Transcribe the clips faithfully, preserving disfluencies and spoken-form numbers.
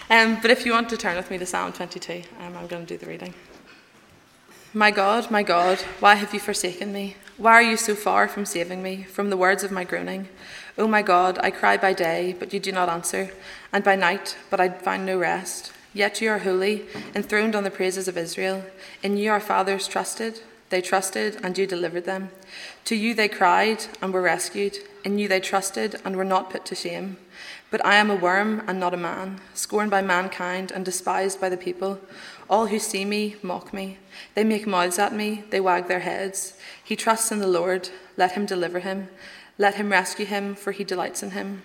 Um, but if you want to turn with me to Psalm twenty-two, um, I'm going to do the reading. My God, my God, why have you forsaken me? Why are you so far from saving me, from the words of my groaning? O my God, I cry by day, but you do not answer, and by night, but I find no rest. Yet you are holy, enthroned on the praises of Israel. In you our fathers trusted. They trusted, and you delivered them. To you they cried, and were rescued. In you they trusted, and were not put to shame. But I am a worm, and not a man, scorned by mankind, and despised by the people. All who see me mock me. They make mouths at me, they wag their heads. He trusts in the Lord. Let him deliver him. Let him rescue him, for he delights in him.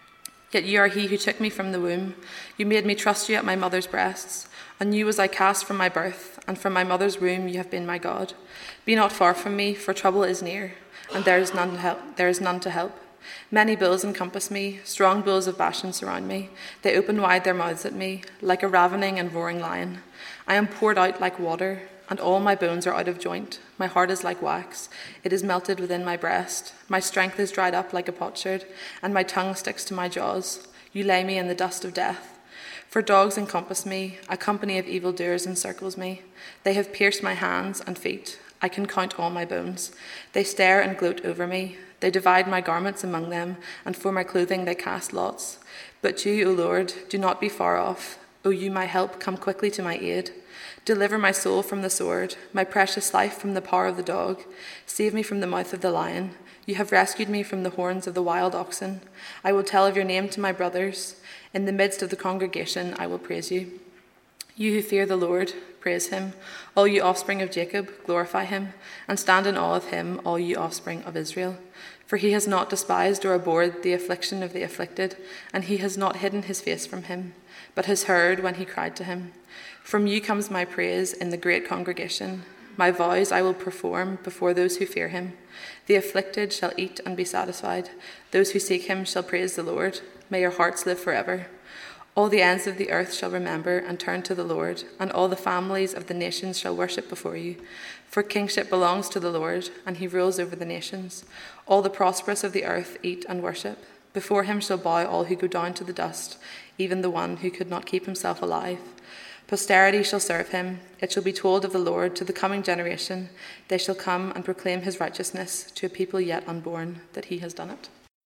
Yet you are he who took me from the womb. You made me trust you at my mother's breasts. On you was I cast from my birth, and from my mother's womb you have been my God. Be not far from me, for trouble is near, and there is none to help. There is none to help. Many bulls encompass me, strong bulls of Bashan surround me. They open wide their mouths at me, like a ravening and roaring lion. I am poured out like water, and all my bones are out of joint. My heart is like wax, it is melted within my breast. My strength is dried up like a potsherd, and my tongue sticks to my jaws. You lay me in the dust of death. For dogs encompass me, a company of evildoers encircles me. They have pierced my hands and feet. I can count all my bones. They stare and gloat over me. They divide my garments among them, and for my clothing they cast lots. But you, O Lord, do not be far off. O you, my help, come quickly to my aid. Deliver my soul from the sword, my precious life from the power of the dog. Save me from the mouth of the lion. You have rescued me from the horns of the wild oxen. I will tell of your name to my brothers. In the midst of the congregation I will praise you. You who fear the Lord, praise him. All you offspring of Jacob, glorify him, and stand in awe of him, all you offspring of Israel. For he has not despised or abhorred the affliction of the afflicted, and he has not hidden his face from him, but has heard when he cried to him. From you comes my praise in the great congregation. My vows I will perform before those who fear him. The afflicted shall eat and be satisfied. Those who seek him shall praise the Lord. May your hearts live forever. All the ends of the earth shall remember and turn to the Lord, and all the families of the nations shall worship before you. For kingship belongs to the Lord, and he rules over the nations. All the prosperous of the earth eat and worship. Before him shall bow all who go down to the dust, even the one who could not keep himself alive. Posterity shall serve him. It shall be told of the Lord to the coming generation. They shall come and proclaim his righteousness to a people yet unborn, that he has done it.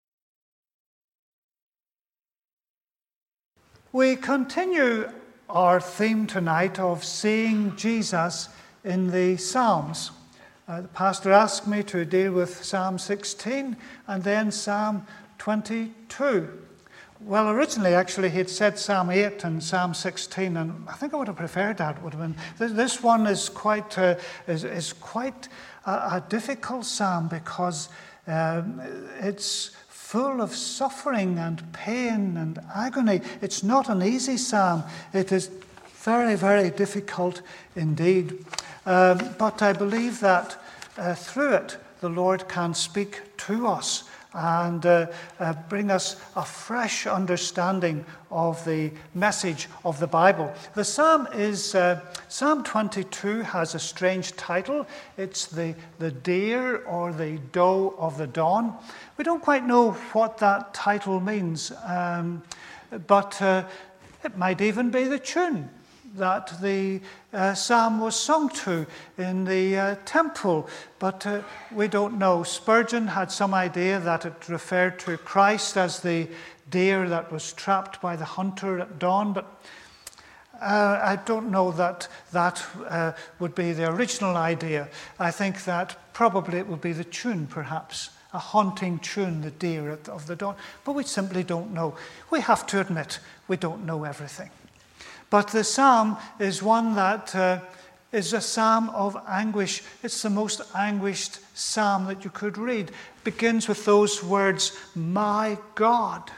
We continue our theme tonight of seeing Jesus in the Psalms. Uh, the pastor asked me to deal with Psalm sixteen and then Psalm twenty-two. Well, originally, actually, he'd said Psalm eight and Psalm sixteen, and I think I would have preferred that. It would have been. This one is quite uh, is, is quite a, a difficult psalm because um, it's full of suffering and pain and agony. It's not an easy psalm. It is very, very difficult indeed. Um, but I believe that uh, through it, the Lord can speak to us and uh, uh, bring us a fresh understanding of the message of the Bible. The psalm is, uh, Psalm twenty-two has a strange title. It's the, the deer or the doe of the dawn. We don't quite know what that title means, um, but uh, it might even be the tune that the uh, psalm was sung to in the uh, temple, but uh, we don't know. Spurgeon had some idea that it referred to Christ as the deer that was trapped by the hunter at dawn, but uh, I don't know that that uh, would be the original idea. I think that probably it would be the tune, perhaps, a haunting tune, the deer of the dawn, but we simply don't know. We have to admit we don't know everything. But the psalm is one that uh, is a psalm of anguish. It's the most anguished psalm that you could read. It begins with those words, "My God,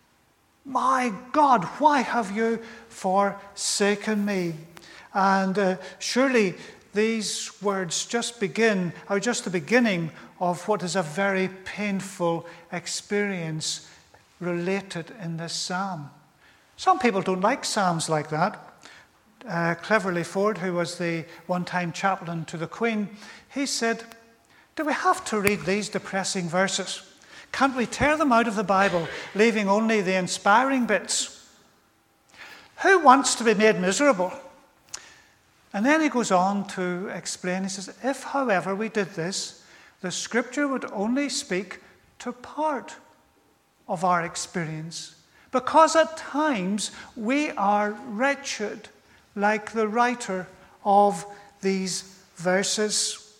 my God, why have you forsaken me?" And uh, surely these words just begin, are just the beginning of what is a very painful experience related in this psalm. Some people don't like psalms like that. Uh, Cleverly Ford, who was the one-time chaplain to the Queen, he said, "Do we have to read these depressing verses? Can't we tear them out of the Bible, leaving only the inspiring bits?" Who wants to be made miserable? And then he goes on to explain, he says, if, however, we did this, the Scripture would only speak to part of our experience, because at times we are wretched, like the writer of these verses.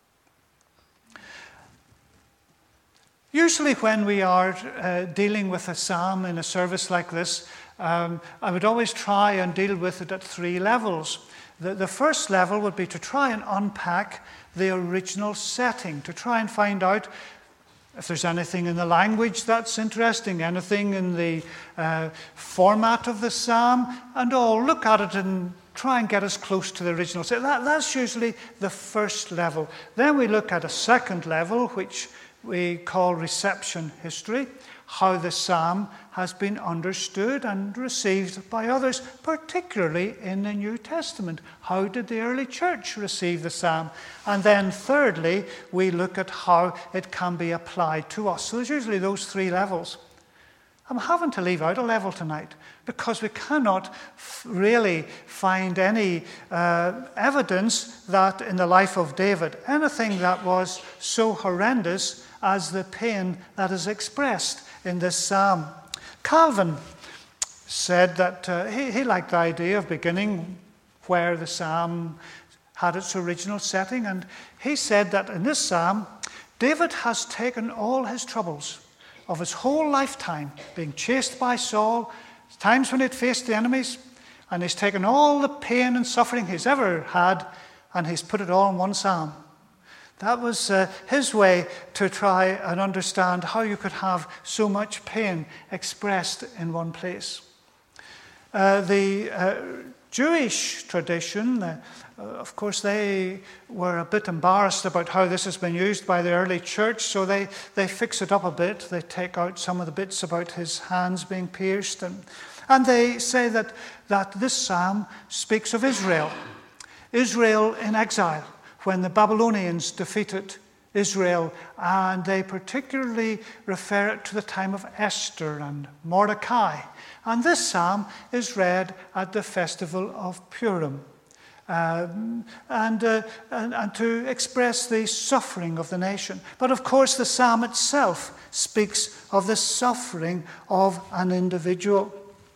Usually when we are uh, dealing with a psalm in a service like this, um, I would always try and deal with it at three levels. The, the first level would be to try and unpack the original setting, to try and find out if there's anything in the language that's interesting, anything in the uh, format of the psalm, and all, look at it and try and get as close to the original. So that, that's usually the first level. Then we look at a second level, which we call reception history, how the psalm has been understood and received by others, particularly in the New Testament. How did the early church receive the psalm? And then thirdly, we look at how it can be applied to us. So there's usually those three levels. I'm having to leave out a level tonight because we cannot f- really find any uh, evidence that in the life of David, anything that was so horrendous as the pain that is expressed in this psalm. Calvin said that uh, he, he liked the idea of beginning where the psalm had its original setting, and he said that in this psalm, David has taken all his troubles of his whole lifetime, being chased by Saul, times when he'd faced the enemies, and he's taken all the pain and suffering he's ever had, and he's put it all in one psalm. That was uh, his way to try and understand how you could have so much pain expressed in one place. Uh, the uh, Jewish tradition, uh, of course, they were a bit embarrassed about how this has been used by the early church, so they, they fix it up a bit. They take out some of the bits about his hands being pierced, and, and they say that, that this psalm speaks of Israel, Israel in exile, when the Babylonians defeated Israel, and they particularly refer it to the time of Esther and Mordecai. And this psalm is read at the festival of Purim, um, and, uh, and, and to express the suffering of the nation. But of course the psalm itself speaks of the suffering of an individual.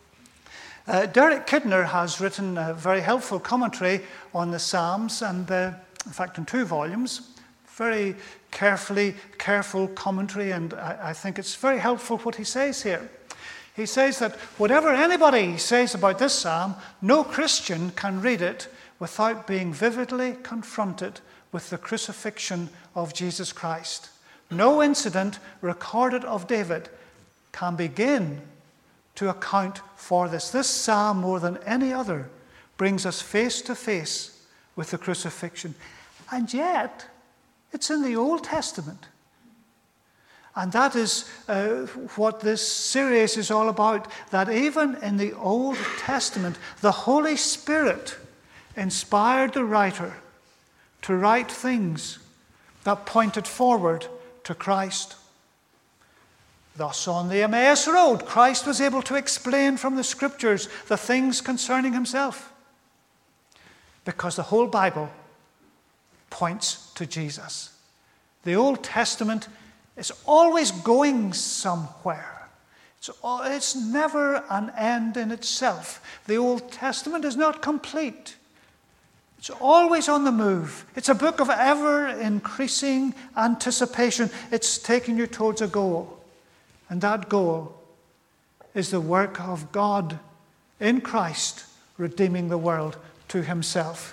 Uh, Derek Kidner has written a very helpful commentary on the Psalms, and uh, in fact in two volumes, very carefully, careful commentary, and I, I think it's very helpful what he says here. He says that whatever anybody says about this psalm, no Christian can read it without being vividly confronted with the crucifixion of Jesus Christ. No incident recorded of David can begin to account for this. This psalm, more than any other, brings us face to face with the crucifixion. And yet, it's in the Old Testament. And that is uh, what this series is all about, that even in the Old Testament, the Holy Spirit inspired the writer to write things that pointed forward to Christ. Thus, on the Emmaus Road, Christ was able to explain from the Scriptures the things concerning himself, because the whole Bible points to Jesus. The Old Testament is always going somewhere. It's, it's never an end in itself. The Old Testament is not complete. It's always on the move. It's a book of ever-increasing anticipation. It's taking you towards a goal. And that goal is the work of God in Christ, redeeming the world to himself.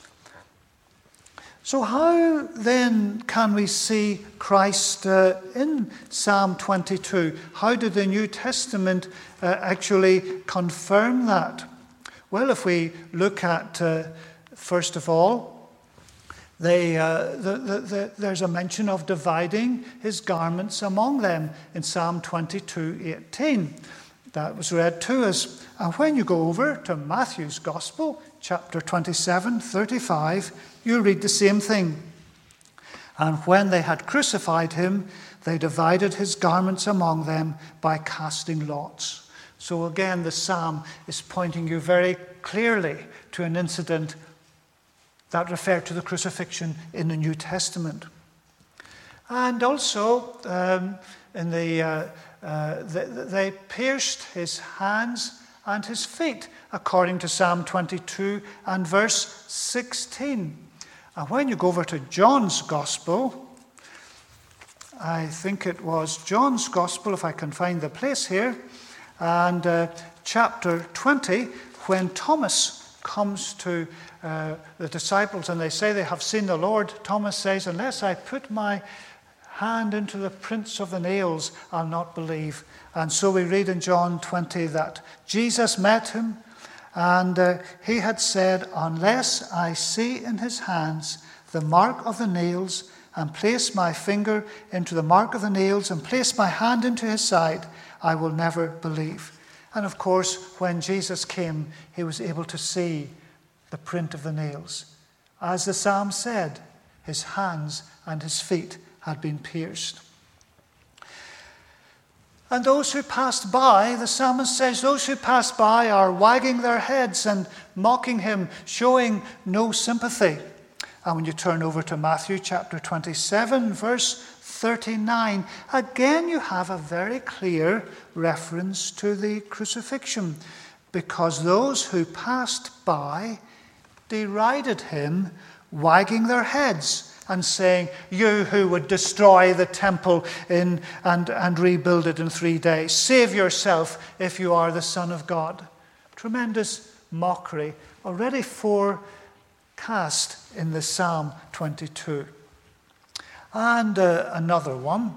So how then can we see Christ uh, in Psalm twenty-two? How did the New Testament uh, actually confirm that? Well, if we look at, uh, first of all, they, uh, the, the, the, there's a mention of dividing his garments among them in Psalm twenty-two eighteen. That was read to us. And when you go over to Matthew's Gospel, chapter twenty-seven, thirty-five, you read the same thing. And when they had crucified him, they divided his garments among them by casting lots. So again, the psalm is pointing you very clearly to an incident that referred to the crucifixion in the New Testament. And also, um, in the, uh, uh, they, they pierced his hands and his feet, according to Psalm twenty-two and verse sixteen. And when you go over to John's Gospel, I think it was John's Gospel, if I can find the place here, and uh, chapter twenty, when Thomas comes to uh, the disciples and they say they have seen the Lord, Thomas says, unless I put my hand into the prints of the nails, I'll not believe. And so we read in John twenty that Jesus met him, and uh, he had said, unless I see in his hands the mark of the nails, and place my finger into the mark of the nails, and place my hand into his side, I will never believe. And of course, when Jesus came, he was able to see the print of the nails. As the psalm said, his hands and his feet had been pierced. And those who passed by, the psalmist says, those who passed by are wagging their heads and mocking him, showing no sympathy. And when you turn over to Matthew chapter twenty-seven, verse thirty-nine, again you have a very clear reference to the crucifixion, because those who passed by derided him, wagging their heads and saying, you who would destroy the temple in, and, and rebuild it in three days, save yourself if you are the Son of God. Tremendous mockery, already forecast in the Psalm twenty-two. And uh, another one,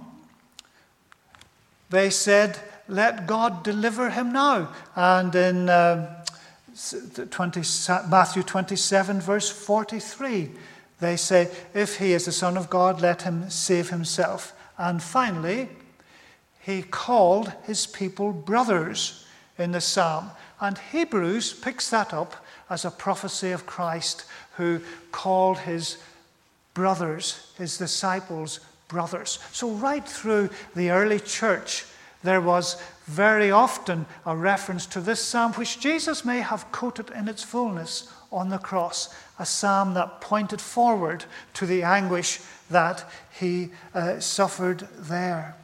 they said, let God deliver him now. And in uh, twenty, Matthew twenty-seven, verse forty-three, they say, if he is the Son of God, let him save himself. And finally, he called his people brothers in the psalm. And Hebrews picks that up as a prophecy of Christ, who called his brothers, his disciples, brothers. So right through the early church, there was very often a reference to this psalm, which Jesus may have quoted in its fullness on the cross, a psalm that pointed forward to the anguish that he uh, suffered there.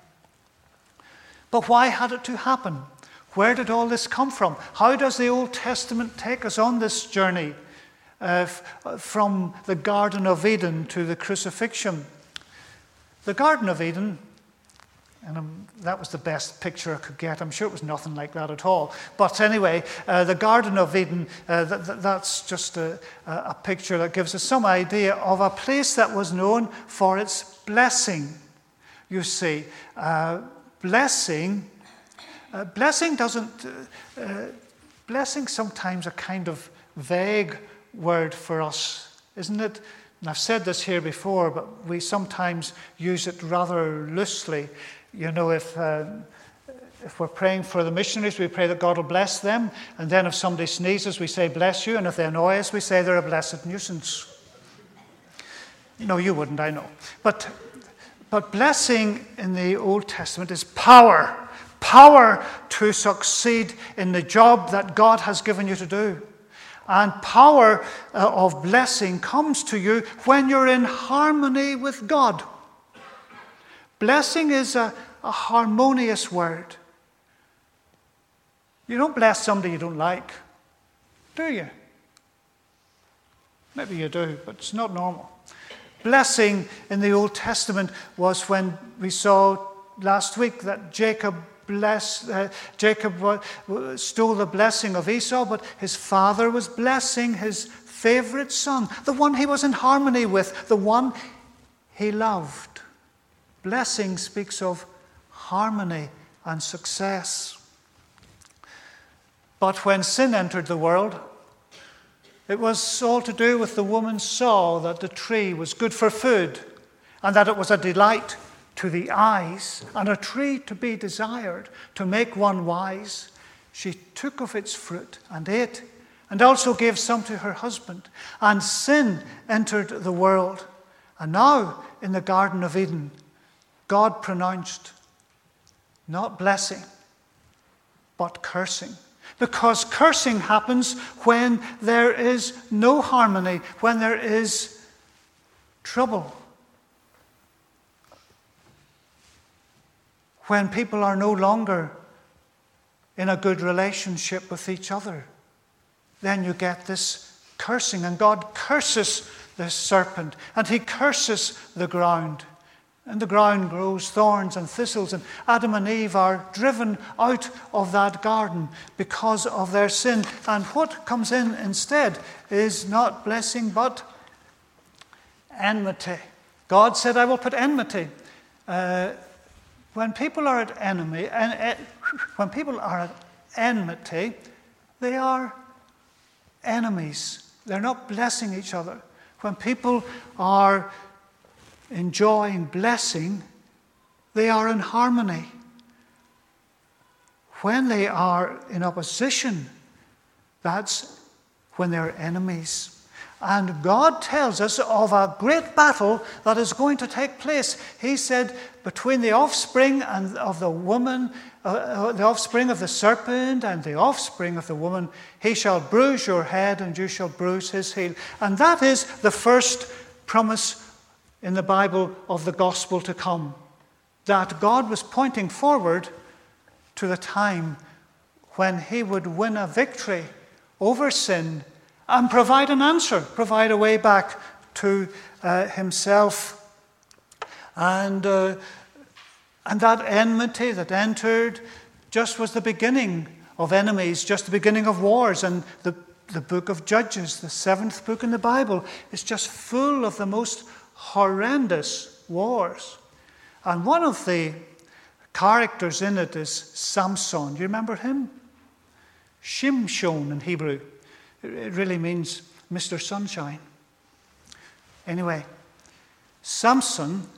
But why had it to happen? Where did all this come from? How does the Old Testament take us on this journey uh, f- from the Garden of Eden to the crucifixion? The Garden of Eden, and um, that was the best picture I could get. I'm sure it was nothing like that at all. But anyway, uh, the Garden of Eden, uh, th- th- that's just a, a picture that gives us some idea of a place that was known for its blessing. You see, uh, blessing, uh, blessing doesn't, uh, uh, blessing sometimes a kind of vague word for us, isn't it? And I've said this here before, but we sometimes use it rather loosely. You know, if um, if we're praying for the missionaries, we pray that God will bless them. And then if somebody sneezes, we say, bless you. And if they annoy us, we say they're a blessed nuisance. No, you wouldn't, I know. But, but blessing in the Old Testament is power. Power to succeed in the job that God has given you to do. And power uh, of blessing comes to you when you're in harmony with God. Blessing is a, a harmonious word. You don't bless somebody you don't like, do you? Maybe you do, but it's not normal. Blessing in the Old Testament was when we saw last week that Jacob blessed, uh, Jacob uh, stole the blessing of Esau, but his father was blessing his favorite son, the one he was in harmony with, the one he loved. Blessing speaks of harmony and success. But when sin entered the world, it was all to do with the woman saw that the tree was good for food and that it was a delight to the eyes and a tree to be desired, to make one wise. She took of its fruit and ate, and also gave some to her husband. And sin entered the world. And now in the Garden of Eden, God pronounced not blessing, but cursing. Because cursing happens when there is no harmony, when there is trouble. When people are no longer in a good relationship with each other, then you get this cursing. And God curses the serpent, and he curses the ground. And the ground grows thorns and thistles, and Adam and Eve are driven out of that garden because of their sin. And what comes in instead is not blessing, but enmity. God said, I will put enmity. Uh, when people are at enemy, and uh, when people are at enmity, they are enemies. They're not blessing each other. When people are enjoying blessing, they are in harmony. When they are in opposition, that's when they're enemies. And God tells us of a great battle that is going to take place. He said, between the offspring and of the woman, uh, the offspring of the serpent and the offspring of the woman, he shall bruise your head and you shall bruise his heel. And that is the first promise in the Bible of the gospel to come. That God was pointing forward to the time when he would win a victory over sin and provide an answer, provide a way back to uh, himself. And, uh, and that enmity that entered just was the beginning of enemies, just the beginning of wars. And the, the book of Judges, the seventh book in the Bible, is just full of the most horrendous wars. And one of the characters in it is Samson. Do you remember him? Shimshon in Hebrew. It really means Mister Sunshine. Anyway, Samson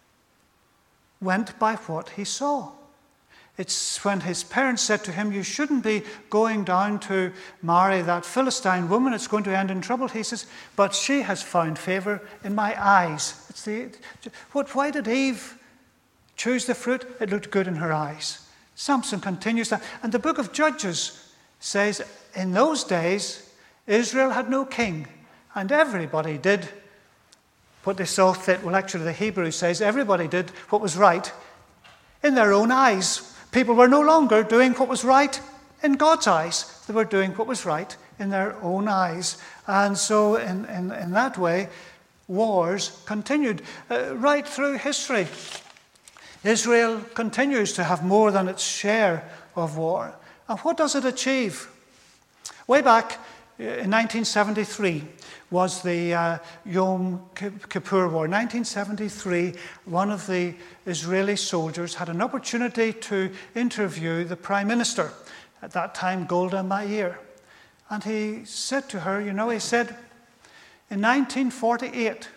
went by what he saw. It's when his parents said to him, you shouldn't be going down to marry that Philistine woman. It's going to end in trouble. He says, but she has found favor in my eyes. It's the, what, why did Eve choose the fruit? It looked good in her eyes. Samson continues that. And the book of Judges says, in those days, Israel had no king, and everybody did what they saw fit. Well, actually, the Hebrew says everybody did what was right in their own eyes. People were no longer doing what was right in God's eyes. They were doing what was right in their own eyes. And so, in, in, in that way, wars continued uh, right through history. Israel continues to have more than its share of war. And what does it achieve? Way back in nineteen seventy-three was the uh, Yom Kippur War. nineteen seventy-three, one of the Israeli soldiers had an opportunity to interview the Prime Minister, at that time Golda Meir. And he said to her, you know, he said, in nineteen forty-eight,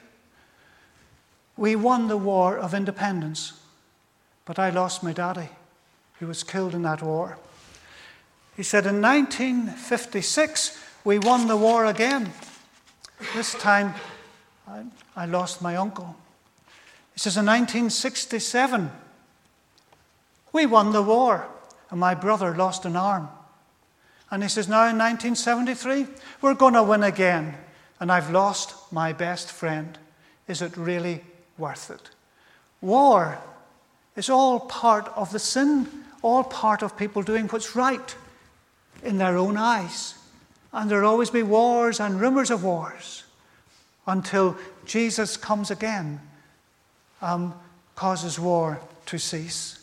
we won the War of Independence, but I lost my daddy, who was killed in that war. He said, in nineteen fifty-six, we won the war again. This time, I, I lost my uncle. He says, in nineteen sixty-seven, we won the war, and my brother lost an arm. And he says, now in nineteen seventy-three, we're going to win again, and I've lost my best friend. Is it really worth it? War is all part of the sin, all part of people doing what's right in their own eyes. And there'll always be wars and rumors of wars until Jesus comes again and causes war to cease.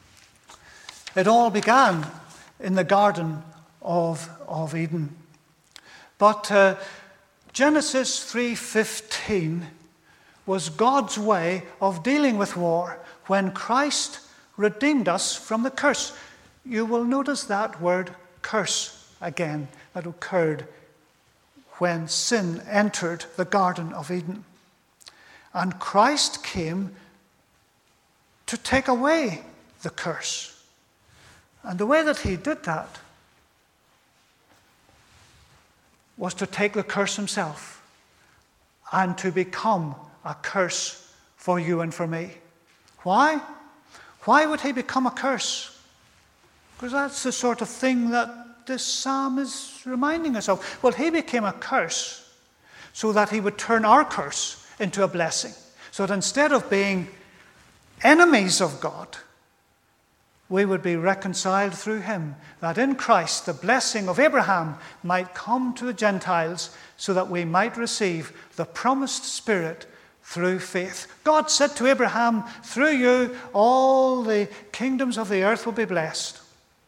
It all began in the Garden of, of Eden. But uh, Genesis three fifteen was God's way of dealing with war when Christ redeemed us from the curse. You will notice that word curse again. That occurred when sin entered the Garden of Eden. And Christ came to take away the curse. And the way that he did that was to take the curse himself and to become a curse for you and for me. Why? Why would he become a curse? Because that's the sort of thing that this psalm is reminding us of. Well, he became a curse so that he would turn our curse into a blessing. So that instead of being enemies of God, we would be reconciled through him, that in Christ the blessing of Abraham might come to the Gentiles so that we might receive the promised Spirit through faith. God said to Abraham, through you all the kingdoms of the earth will be blessed.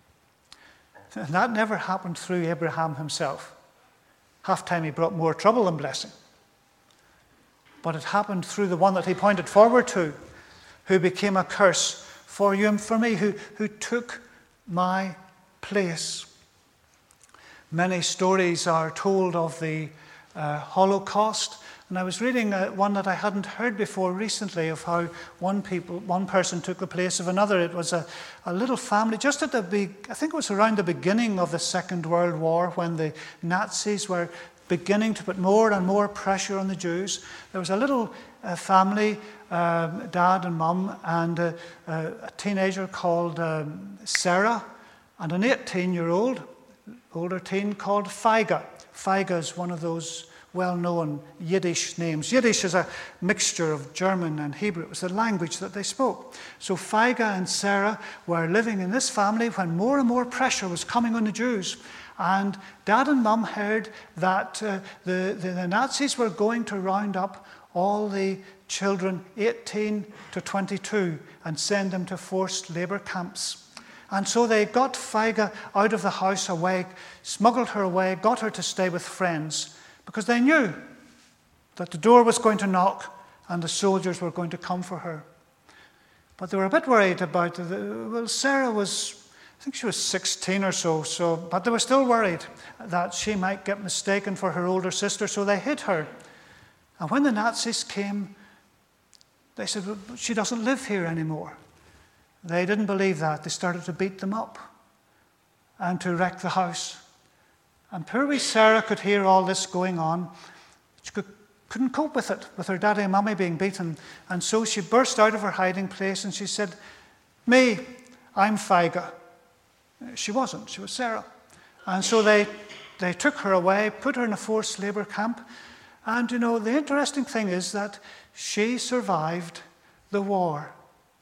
And that never happened through Abraham himself. Half time he brought more trouble than blessing. But it happened through the one that he pointed forward to, who became a curse for you and for me, who, who took my place. Many stories are told of the uh, Holocaust. And I was reading uh, one that I hadn't heard before recently of how one people, one person took the place of another. It was a, a little family just at the big, I think it was around the beginning of the Second World War, when the Nazis were beginning to put more and more pressure on the Jews. There was a little uh, family, um, dad and mum, and uh, uh, a teenager called um, Sarah, and an eighteen-year-old, older teen called Feiga. Feiga is one of those well-known Yiddish names. Yiddish is a mixture of German and Hebrew. It was the language that they spoke. So Feiga and Sarah were living in this family when more and more pressure was coming on the Jews. And Dad and Mum heard that uh, the, the, the Nazis were going to round up all the children eighteen to twenty-two and send them to forced labour camps. And so they got Feiga out of the house away, smuggled her away, got her to stay with friends, because they knew that the door was going to knock and the soldiers were going to come for her. But they were a bit worried about the, well, Sarah was, I think she was sixteen or so, so, but they were still worried that she might get mistaken for her older sister, so they hid her. And when the Nazis came, they said, well, she doesn't live here anymore. They didn't believe that. They started to beat them up and to wreck the house. And poor wee Sarah could hear all this going on. She could, couldn't cope with it, with her daddy and mummy being beaten. And so she burst out of her hiding place and she said, me, I'm Feiga. She wasn't. She was Sarah. And so they, they took her away, put her in a forced labour camp. And, you know, the interesting thing is that she survived the war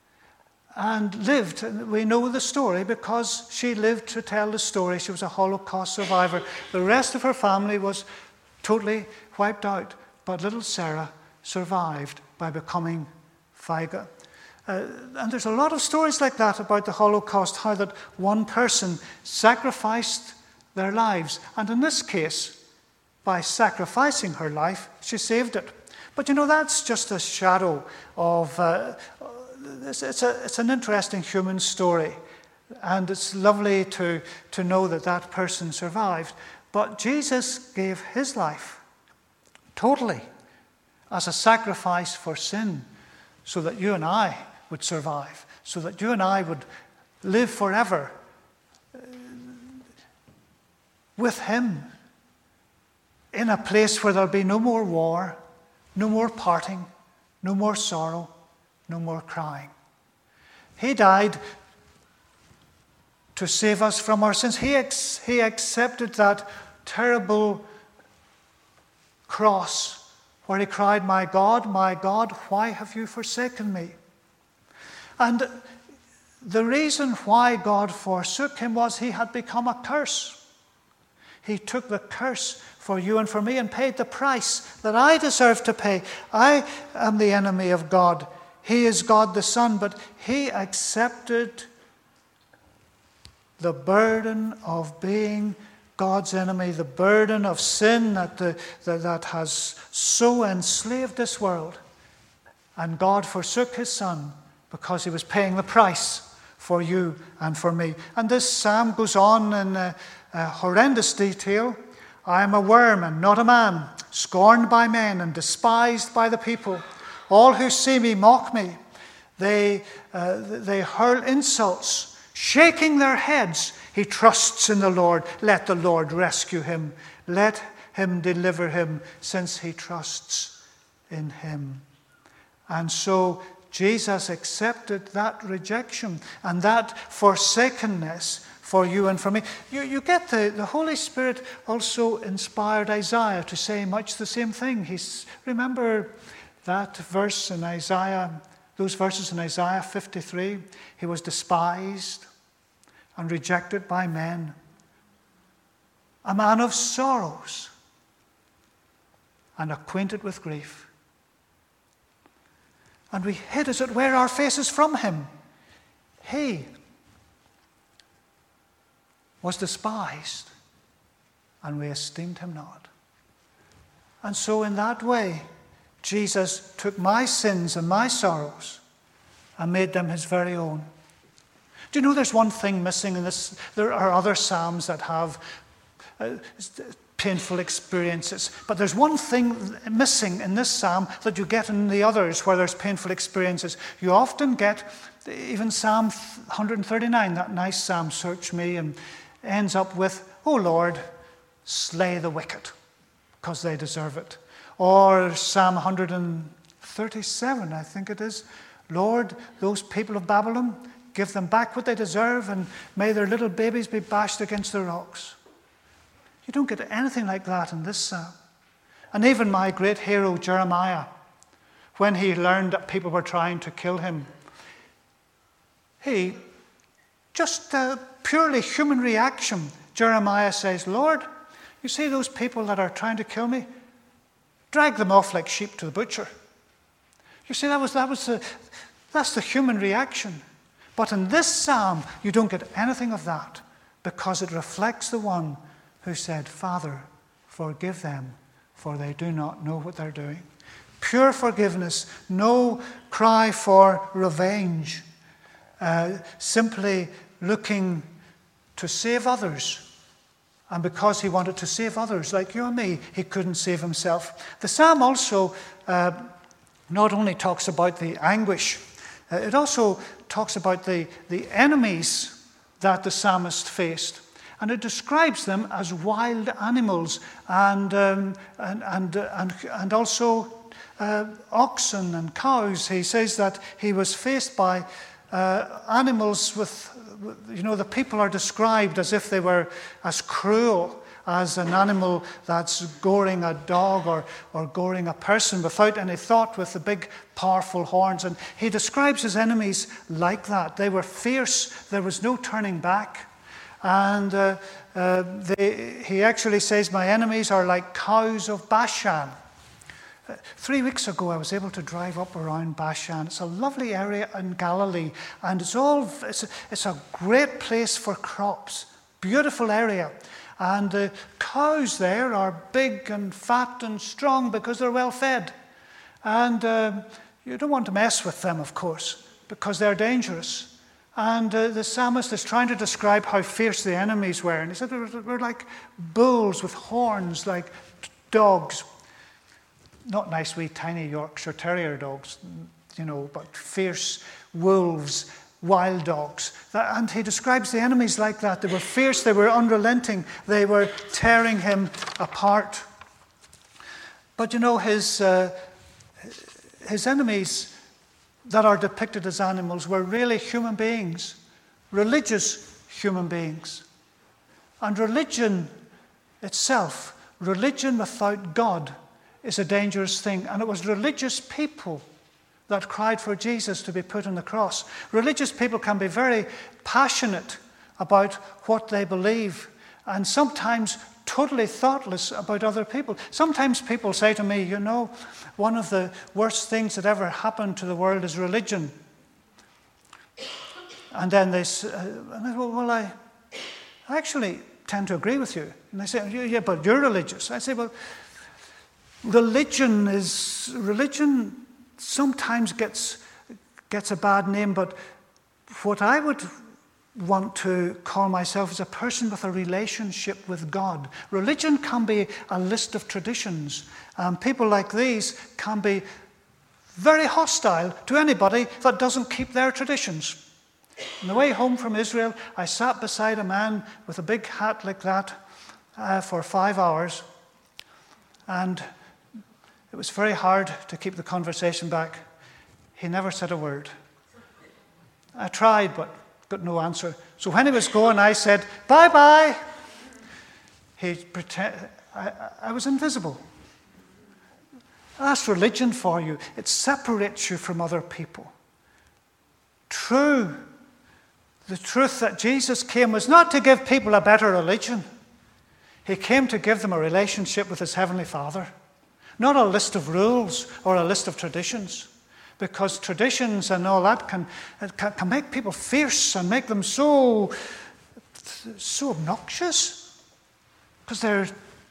and lived. We know the story because she lived to tell the story. She was a Holocaust survivor. The rest of her family was totally wiped out. But little Sarah survived by becoming Feiga. Uh, and there's a lot of stories like that about the Holocaust, how that one person sacrificed their lives. And in this case, by sacrificing her life, she saved it. But you know, that's just a shadow of... Uh, it's, it's, a, it's an interesting human story. And it's lovely to, to know that that person survived. But Jesus gave his life totally as a sacrifice for sin, so that you and I would survive, so that you and I would live forever with him in a place where there'll be no more war, no more parting, no more sorrow, no more crying. He died to save us from our sins. He, ex- he accepted that terrible cross where he cried, my God, my God, why have you forsaken me? And the reason why God forsook him was he had become a curse. He took the curse for you and for me and paid the price that I deserve to pay. I am the enemy of God. He is God the Son, but he accepted the burden of being God's enemy, the burden of sin that, the, that, that has so enslaved this world. And God forsook his Son because he was paying the price for you and for me. And this psalm goes on in a, a horrendous detail. I am a worm and not a man, scorned by men and despised by the people. All who see me mock me. They, uh, they hurl insults, shaking their heads. He trusts in the Lord. Let the Lord rescue him. Let him deliver him, since he trusts in him. And so Jesus accepted that rejection and that forsakenness for you and for me. You, you get the, the Holy Spirit also inspired Isaiah to say much the same thing. He's, remember that verse in Isaiah, those verses in Isaiah fifty-three? He was despised and rejected by men, a man of sorrows and acquainted with grief. And we hid, as it were, our faces from him. He was despised, and we esteemed him not. And so in that way, Jesus took my sins and my sorrows and made them his very own. Do you know there's one thing missing in this? There are other psalms that have uh, painful experiences, but there's one thing missing in this psalm that you get in the others where there's painful experiences. You often get even Psalm one thirty-nine, that nice psalm, search me, and ends up with, "O Lord, slay the wicked, because they deserve it." Or Psalm one thirty-seven, I think it is, "Lord, those people of Babylon, give them back what they deserve, and may their little babies be bashed against the rocks." You don't get anything like that in this psalm. And even my great hero, Jeremiah, when he learned that people were trying to kill him, he, just a purely human reaction, Jeremiah says, "Lord, you see those people that are trying to kill me? Drag them off like sheep to the butcher." You see, that was, that was the, that's the human reaction. But in this psalm, you don't get anything of that, because it reflects the one who said, "Father, forgive them, for they do not know what they're doing." Pure forgiveness, no cry for revenge, uh, simply looking to save others. And because he wanted to save others, like you and me, he couldn't save himself. The psalm also uh, not only talks about the anguish, uh, it also talks about the, the enemies that the psalmist faced. And it describes them as wild animals and, um, and, and, and, and also uh, oxen and cows. He says that he was faced by uh, animals with, you know, the people are described as if they were as cruel as an animal that's goring a dog or, or goring a person without any thought, with the big powerful horns. And he describes his enemies like that. They were fierce. There was no turning back. And uh, uh, they, he actually says, "My enemies are like cows of Bashan." Uh, three weeks ago, I was able to drive up around Bashan. It's a lovely area in Galilee, and it's all it's a, it's a great place for crops. Beautiful area. And the cows there are big and fat and strong because they're well fed. And um, you don't want to mess with them, of course, because they're dangerous. And uh, the psalmist is trying to describe how fierce the enemies were. And he said, we're, we're like bulls with horns, like dogs. Not nice wee tiny Yorkshire Terrier dogs, you know, but fierce wolves, wild dogs. And he describes the enemies like that. They were fierce, they were unrelenting, they were tearing him apart. But you know, his, uh, his enemies that are depicted as animals were really human beings, religious human beings. And religion itself, religion without God, is a dangerous thing. And it was religious people that cried for Jesus to be put on the cross. Religious people can be very passionate about what they believe, and sometimes totally thoughtless about other people. Sometimes people say to me, you know, one of the worst things that ever happened to the world is religion. And then they say, well, well, I actually tend to agree with you. And they say, yeah, but you're religious. I say, well, religion is, religion sometimes gets, gets a bad name, but what I would want to call myself as a person with a relationship with God. Religion can be a list of traditions. Um, people like these can be very hostile to anybody that doesn't keep their traditions. On the way home from Israel, I sat beside a man with a big hat like that uh, for five hours, and it was very hard to keep the conversation back. He never said a word. I tried, but Got no answer. So when he was going, I said, bye-bye. He pretend, I, I was invisible. That's religion for you. It separates you from other people. True. The truth that Jesus came was not to give people a better religion. He came to give them a relationship with his Heavenly Father. Not a list of rules or a list of traditions. Because traditions and all that can, can, can make people fierce and make them so, so obnoxious. Because they're,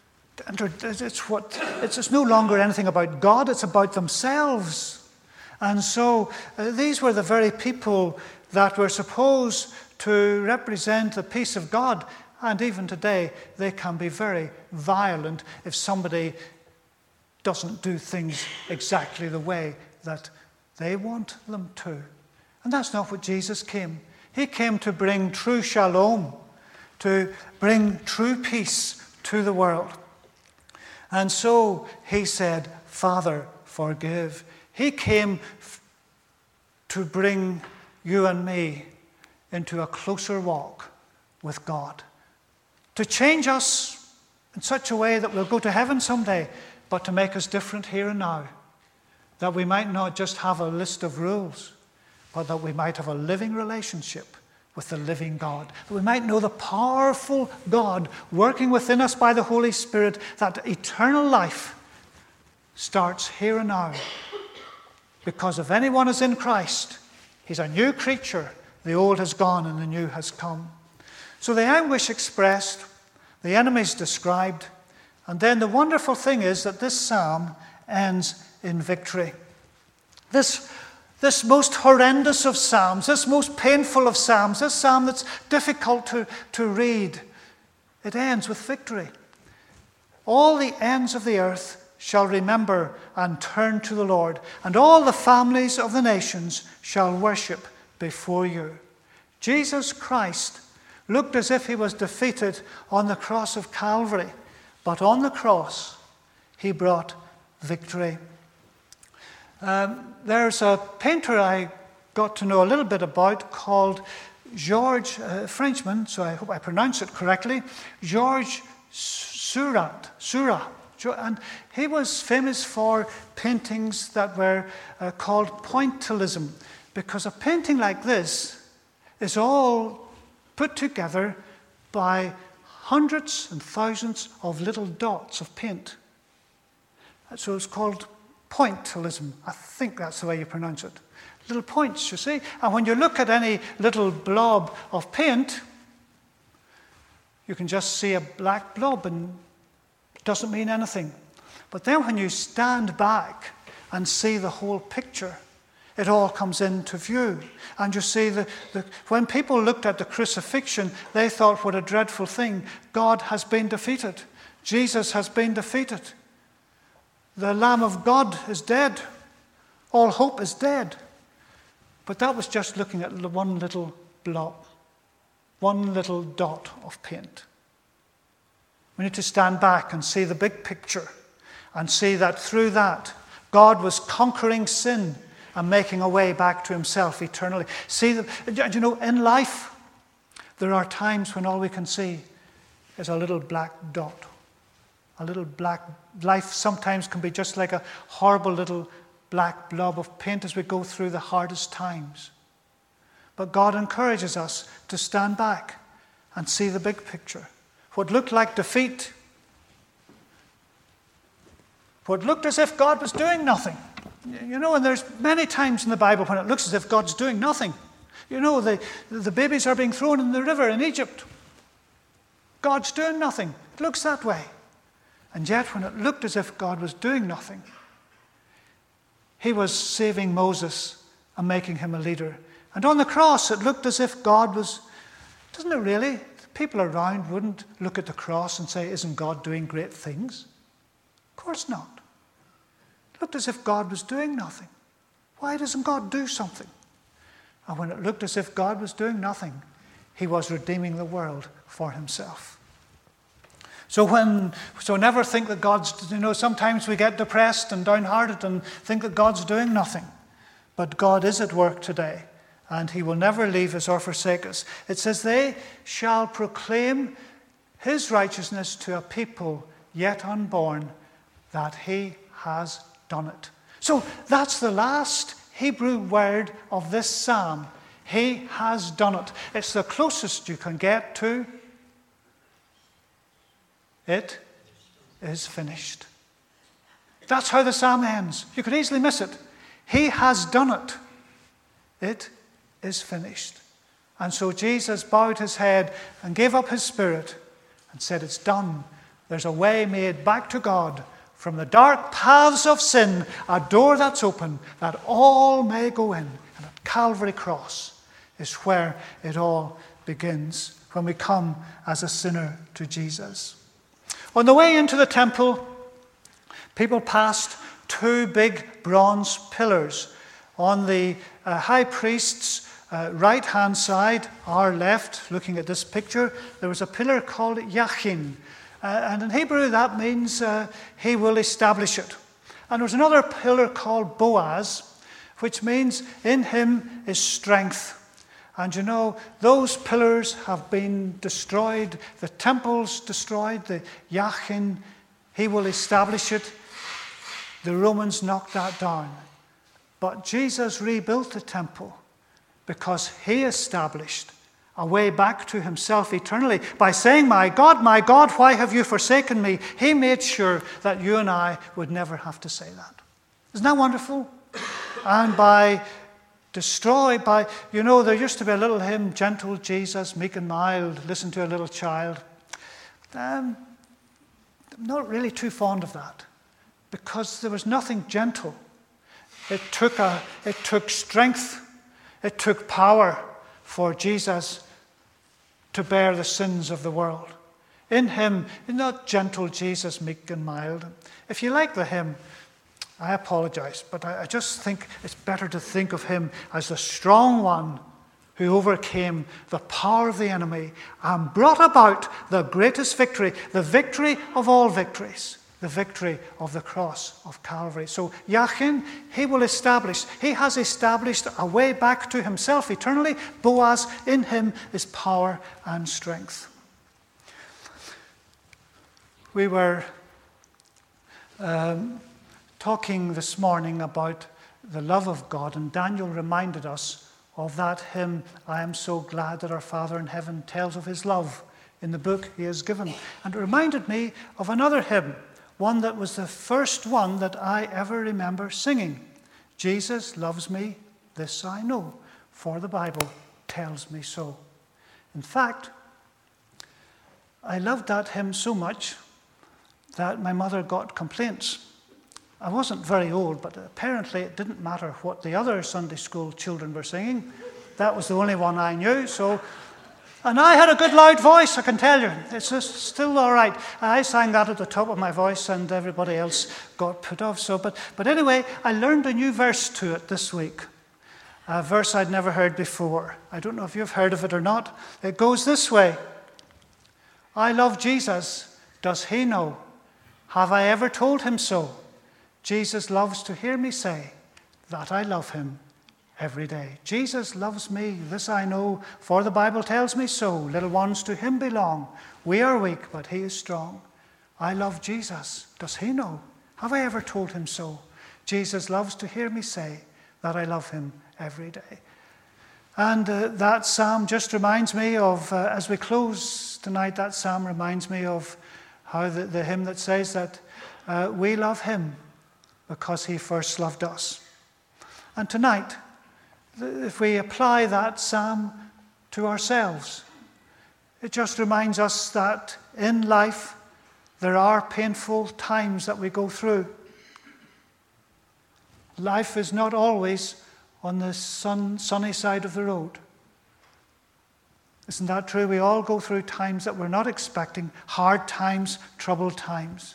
it's, what, it's, it's no longer anything about God, it's about themselves. And so uh, these were the very people that were supposed to represent the peace of God. And even today, they can be very violent if somebody doesn't do things exactly the way that they want them to. And that's not what Jesus came. He came to bring true shalom, to bring true peace to the world. And so he said, Father, forgive. He came f- to bring you and me into a closer walk with God. To change us in such a way that we'll go to heaven someday, but to make us different here and now. That we might not just have a list of rules, but that we might have a living relationship with the living God. That we might know the powerful God working within us by the Holy Spirit, that eternal life starts here and now. Because if anyone is in Christ, he's a new creature. The old has gone and the new has come. So the anguish expressed, the enemies described, and then the wonderful thing is that this psalm ends in victory. This, this most horrendous of psalms, this most painful of psalms, this psalm that's difficult to, to read, it ends with victory. All the ends of the earth shall remember and turn to the Lord, and all the families of the nations shall worship before you. Jesus Christ looked as if he was defeated on the cross of Calvary, but on the cross he brought victory. Um, there's a painter I got to know a little bit about called Georges, a Frenchman, so I hope I pronounce it correctly, Georges Seurat, Seurat. And he was famous for paintings that were uh, called pointillism, because a painting like this is all put together by hundreds and thousands of little dots of paint. So it's called pointillism. I think that's the way you pronounce it. Little points, you see. And when you look at any little blob of paint, you can just see a black blob and it doesn't mean anything. But then when you stand back and see the whole picture, it all comes into view. And you see, the, the, when people looked at the crucifixion, they thought, what a dreadful thing. God has been defeated. Jesus has been defeated. The Lamb of God is dead. All hope is dead. But that was just looking at one little blob, one little dot of paint. We need to stand back and see the big picture and see that through that, God was conquering sin and making a way back to himself eternally. See, the, you know, in life, there are times when all we can see is a little black dot. A little black, life sometimes can be just like a horrible little black blob of paint as we go through the hardest times. But God encourages us to stand back and see the big picture. What looked like defeat, what looked as if God was doing nothing. You know, and there's many times in the Bible when it looks as if God's doing nothing. You know, the, the babies are being thrown in the river in Egypt. God's doing nothing. It looks that way. And yet, when it looked as if God was doing nothing, he was saving Moses and making him a leader. And on the cross, it looked as if God was, doesn't it really? People around wouldn't look at the cross and say, isn't God doing great things? Of course not. It looked as if God was doing nothing. Why doesn't God do something? And when it looked as if God was doing nothing, he was redeeming the world for himself. So when, so never think that God's, you know, sometimes we get depressed and downhearted and think that God's doing nothing. But God is at work today. and he will never leave us or forsake us. It says, they shall proclaim his righteousness to a people yet unborn, that he has done it. So that's the last Hebrew word of this psalm. He has done it. It's the closest you can get to it is finished. That's how the psalm ends. You could easily miss it. He has done it. It is finished. And so Jesus bowed his head and gave up his spirit and said, it's done. There's a way made back to God from the dark paths of sin, a door that's open that all may go in. And at Calvary Cross is where it all begins, when we come as a sinner to Jesus. On the way into the temple, people passed two big bronze pillars. On the uh, high priest's uh, right-hand side, our left, looking at this picture, there was a pillar called Yachin. Uh, and in Hebrew, that means uh, he will establish it. And there was another pillar called Boaz, which means in him is strength. And you know, those pillars have been destroyed. The temple's destroyed. The Yachin, he will establish it. The Romans knocked that down. But Jesus rebuilt the temple because he established a way back to himself eternally by saying, my God, my God, why have you forsaken me? He made sure that you and I would never have to say that. Isn't that wonderful? And by destroy, by, you know, there used to be a little hymn, gentle Jesus, meek and mild, listen to a little child. Um, I'm not really too fond of that because there was nothing gentle. It took a, it took strength, it took power for Jesus to bear the sins of the world. In him, not gentle Jesus, meek and mild. If you like the hymn, I apologize, but I, I just think it's better to think of him as the strong one who overcame the power of the enemy and brought about the greatest victory, the victory of all victories, the victory of the cross of Calvary. So Yachin, he will establish, he has established a way back to himself eternally. Boaz, in him is power and strength. We were um, talking this morning about the love of God, and Daniel reminded us of that hymn, I am so glad that our Father in heaven tells of his love in the book he has given. And it reminded me of another hymn, one that was the first one that I ever remember singing. Jesus loves me, this I know, for the Bible tells me so. In fact, I loved that hymn so much that my mother got complaints. I wasn't very old, but apparently it didn't matter what the other Sunday school children were singing. That was the only one I knew. So, and I had a good loud voice, I can tell you. It's just still all right. I sang that at the top of my voice, and everybody else got put off. So, but but anyway, I learned a new verse to it this week, a verse I'd never heard before. I don't know if you've heard of it or not. It goes this way: I love Jesus. Does he know? Have I ever told him so? Jesus loves to hear me say that I love him every day. Jesus loves me, this I know, for the Bible tells me so. Little ones to him belong. We are weak, but he is strong. I love Jesus. Does he know? Have I ever told him so? Jesus loves to hear me say that I love him every day. And uh, that psalm just reminds me of, uh, as we close tonight, that psalm reminds me of how the, the hymn that says that uh, we love him because he first loved us. And tonight, if we apply that psalm to ourselves, it just reminds us that in life there are painful times that we go through. Life is not always on the sun, sunny side of the road. Isn't that true? We all go through times that we're not expecting, hard times, troubled times.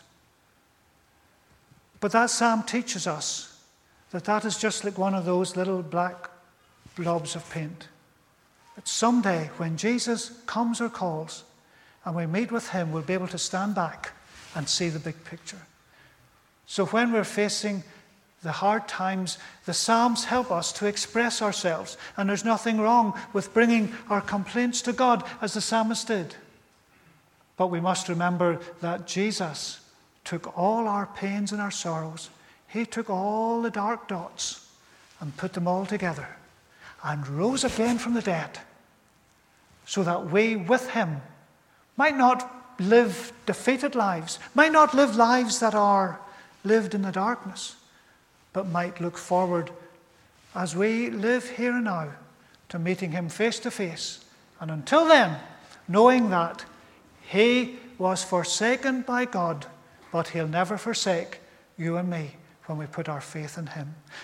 But that psalm teaches us that that is just like one of those little black blobs of paint. That someday when Jesus comes or calls and we meet with him, we'll be able to stand back and see the big picture. So when we're facing the hard times, the Psalms help us to express ourselves. And there's nothing wrong with bringing our complaints to God as the psalmist did. But we must remember that Jesus took all our pains and our sorrows. He took all the dark dots and put them all together and rose again from the dead, so that we with him might not live defeated lives, might not live lives that are lived in the darkness, but might look forward as we live here and now to meeting him face to face. And until then, knowing that he was forsaken by God, but he'll never forsake you and me when we put our faith in him.